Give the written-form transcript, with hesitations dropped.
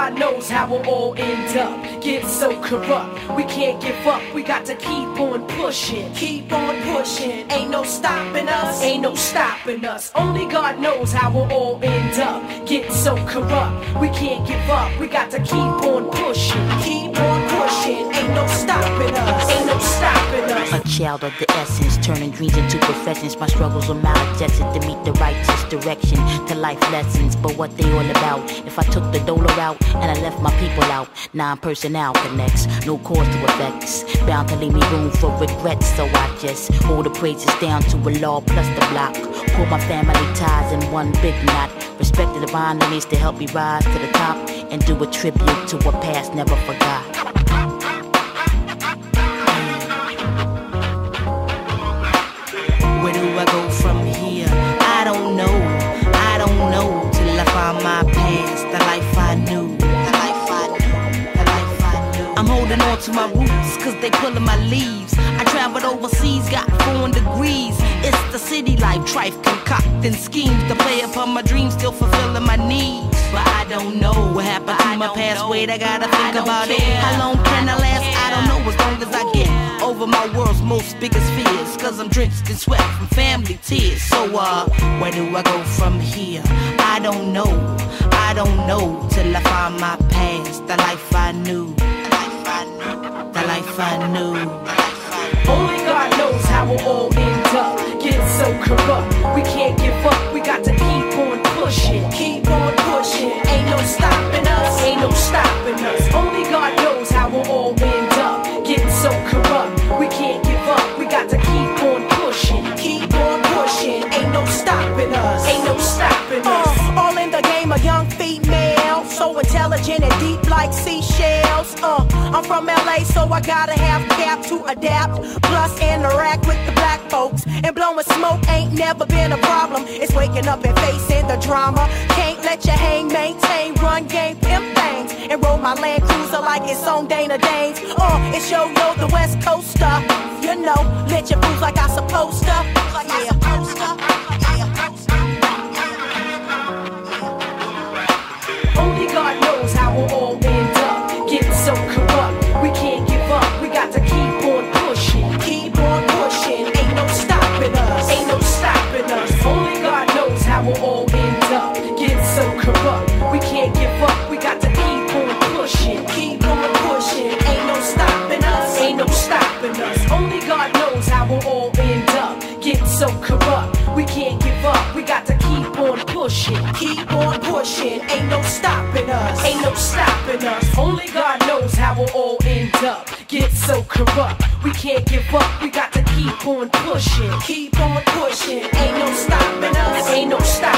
God knows how we'll all end up. Get so corrupt, we can't give up. We got to keep on pushing. Keep on pushing. Ain't no stopping us. Ain't no stopping us. Only God knows how we'll all end up. Get so corrupt, we can't give up. We got to keep on pushing. Keep on pushing. Ain't no stopping us. Ain't no stopping us. A child of the essence, turning dreams into professions. My struggles were maladjusted to meet the righteous direction to life lessons. But what they all about? If I took the dollar out and I left my people out, non-personnel connects, no cause to effects, bound to leave me room for regrets. So I just hold the praises down to a law plus the block. Pull my family ties in one big knot. Respect the divine limits to help me rise to the top and do a tribute to what past never forgot. Where do I go from here? I don't know. I don't know till I find my past, the life I knew. The life I knew. The life I knew. I'm holding on to my roots, cause they pulling my leaves. I traveled overseas, got 4 degrees. It's the city life, trife, concocting schemes to play upon my dreams, still fulfilling my needs. But I don't know what happened to my past. Wait, I gotta think about it. How long can I last? I don't know, as long as I get over my world's most biggest fears. Cause I'm drenched in sweat from family tears. So where do I go from here? I don't know. I don't know till I find my past, the life I knew. The life I knew. The life I knew. Only God knows how we'll all end up. Get so corrupt, we can't give up. We got to keep on pushing. Keep on pushing. Ain't no stopping us. Ain't no stopping us. Only God knows how we'll all end up. Getting so corrupt, we can't give up. We got to keep on pushing. Keep on pushing. Ain't no stopping us. Ain't no stopping us. All in the game, a young female, so intelligent and deep like seashells. I'm from LA, so I gotta have cap to adapt. Plus interact with the black folks. And blowing smoke ain't never been a problem. It's waking up and facing the drama. Can't let you hang, maintain, run game, pimp things. And roll my Land Cruiser like it's on Dana Danes. It's Yo-Yo, the West Coaster. You know, let your fools like I supposed to. Like I supposed to. Only God knows how we'll all end up. Getting so corrupt, we can't give up. We got to keep on pushing. Keep on pushing. Ain't no stopping us. Ain't no stopping us. Only God knows how we'll all end up. Getting so corrupt, we can't give up. We got to keep on pushing. Keep on pushing. Ain't no stopping us. Ain't no stopping us. Only God knows how we'll all end up. Getting so corrupt, we can't give up. We got to keep on pushing. Keep on pushing. Ain't no stopping us. Ain't no stopping us. Only God knows how we'll all end up. Get so corrupt, we can't give up. We got to keep on pushing. Keep on pushing. Ain't no stopping us. Ain't no stopping us.